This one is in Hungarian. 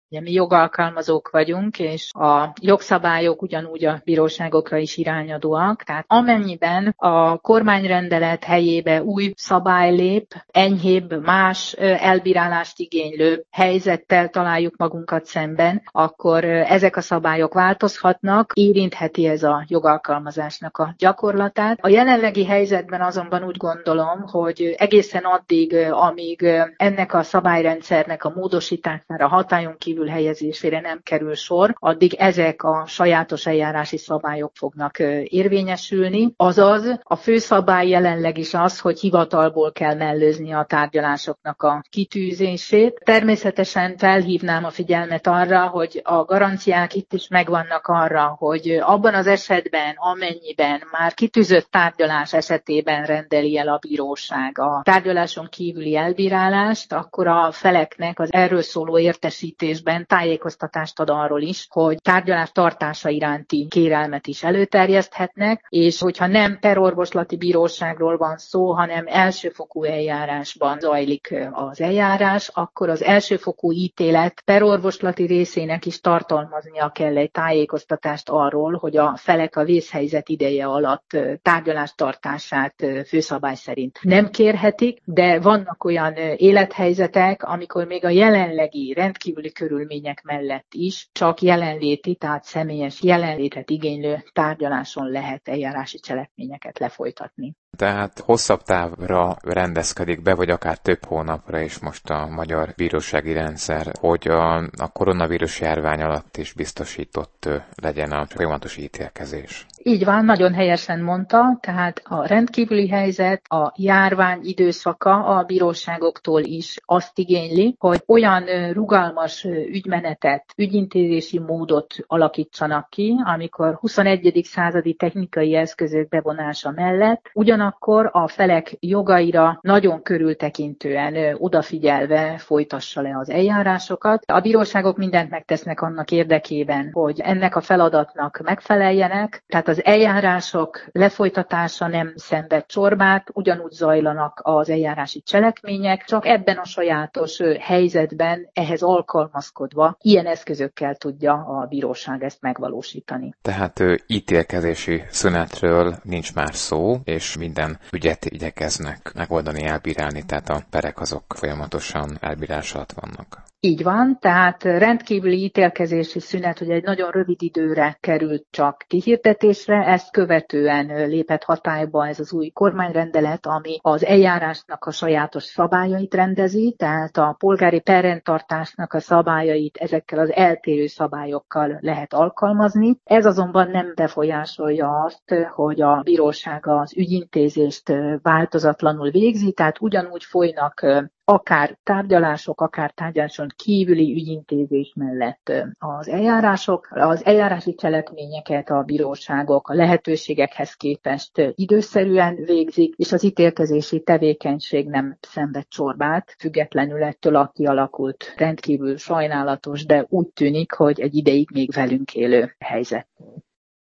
Ugye mi jogalkalmazók vagyunk, és a jogszabályok ugyanúgy a bíróságokra is irányadóak. Tehát amennyiben a kormányrendelet helyébe új szabály lép, enyhébb, más elbírálást igénylő helyzettel találjuk magunkat szemben, akkor ezek a szabályok változhatnak, érintheti ez a jogalkalmazásnak a gyakorlatát. A jelenlegi helyzetben azonban úgy gondolom, hogy egészen addig, amíg ennek a szabályrendszernek a módosítására, hatályon kívül helyezésére nem kerül sor, addig ezek a sajátos eljárási szabályok fognak érvényesülni. Azaz a főszabály jelenleg is az, hogy hivatalból kell mellőzni a tárgyalásoknak a kitűzését. Természetesen felhívnám a figyelmet arra, hogy a garanciák itt is megvannak arra, hogy abban az esetben, amennyiben már kitűzött tárgyalás esetében rendeli el a bíróság a tárgyaláson kívüli elbírálást, akkor a feleknek az erről szóló értesítésben tájékoztatást ad arról is, hogy tárgyalás tartása iránti kérelmet is előterjeszthetnek, és hogyha nem perorvoslati bíróságról van szó, hanem elsőfokú eljárásban zajlik az eljárás, akkor az elsőfokú ítélet perorvoslati részének is tartalmaznia kell egy tájékoztatást arról, hogy a felek a vészhelyzet ideje alatt tárgyalástartását főszabály szerint nem kérhetik, de vannak olyan élethelyzetek, amikor még a jelenlegi rendkívüli körülmények mellett is csak jelenléti, tehát személyes jelenlétet igénylő tárgyaláson lehet eljárási cselekményeket lefolytatni. Tehát hosszabb távra rendezkedik be, vagy akár több hónapra is most a magyar bírósági rendszer, hogy a koronavírus járvány alatt is biztosított legyen a folyamatos ítélkezés. Így van, nagyon helyesen mondta, tehát a rendkívüli helyzet, a járvány időszaka a bíróságoktól is azt igényli, hogy olyan rugalmas ügymenetet, ügyintézési módot alakítsanak ki, amikor 21. századi technikai eszközök bevonása mellett ugyanakkor a felek jogaira nagyon körültekintően odafigyelve folytassa le az eljárásokat. A bíróságok mindent megtesznek annak érdekében, hogy ennek a feladatnak megfeleljenek, tehát az eljárások lefolytatása nem szenved csorbát, ugyanúgy zajlanak az eljárási cselekmények, csak ebben a sajátos helyzetben ehhez alkalmazkodva ilyen eszközökkel tudja a bíróság ezt megvalósítani. Tehát ítélkezési szünetről nincs már szó, és minden ügyet igyekeznek megoldani, elbírálni, tehát a perek azok folyamatosan elbírás alatt vannak. Így van, tehát rendkívüli ítélkezési szünet, hogy egy nagyon rövid időre került csak kihirdetésre, ezt követően lépett hatályba ez az új kormányrendelet, ami az eljárásnak a sajátos szabályait rendezi, tehát a polgári perrendtartásnak a szabályait ezekkel az eltérő szabályokkal lehet alkalmazni. Ez azonban nem befolyásolja azt, hogy a bíróság az ügyintézést változatlanul végzi, tehát ugyanúgy folynak akár tárgyalások, akár tárgyaláson kívüli ügyintézés mellett az eljárások. Az eljárási cselekményeket a bíróságok a lehetőségekhez képest időszerűen végzik, és az ítélkezési tevékenység nem szenved csorbát, függetlenül ettől a kialakult rendkívül sajnálatos, de úgy tűnik, hogy egy ideig még velünk élő helyzet.